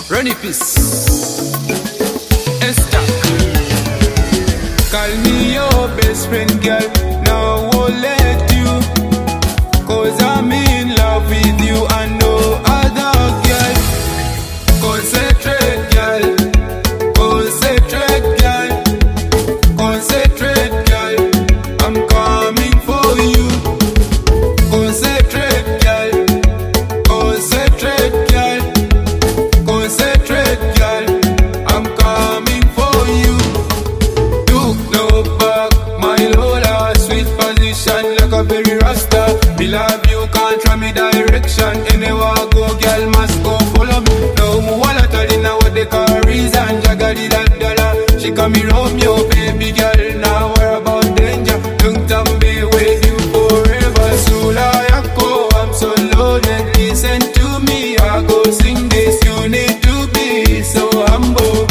Ronnie Peace, Esther. Call me your best friend, girl. Now I won't let you, 'cause I'm in love with you and no other girl. Concentrate, girl. Concentrate, girl. Concentrate, girl. I'm coming for you. Concentrate, girl. Concentrate, girl. Concentrate, girl. I'm coming for you. Look no back, my Lola, sweet position like a berry rasta. Me love you, can't try me direction. Anywhere I go, girl must go follow me. No more wallet, I know what they call reason. Jagadi that dollar, she call me Romeo, baby girl. Now worry about danger. Don't tell me with you forever. Sula Yako, I'm so loaded. Listen to me, I go sing this. You need to be so humble.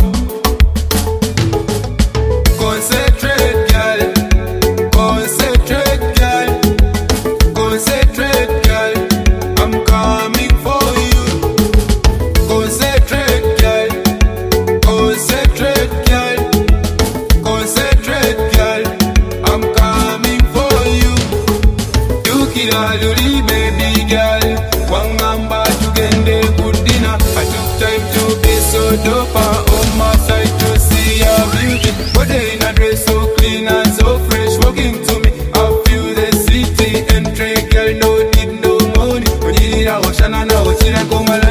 Concentrate, girl. Concentrate, girl. Concentrate, girl. I'm coming for you. Concentrate, girl. Concentrate, girl. Concentrate, girl. I'm coming for you. You kill all the baby girl. One number to get the good dinner. I took time to be so dope on my side to see your beauty. But they in a dress so clean and so fresh. Walking to me, I feel the city. Entry girl, no need no money. When you need a ocean and a ocean, I come along.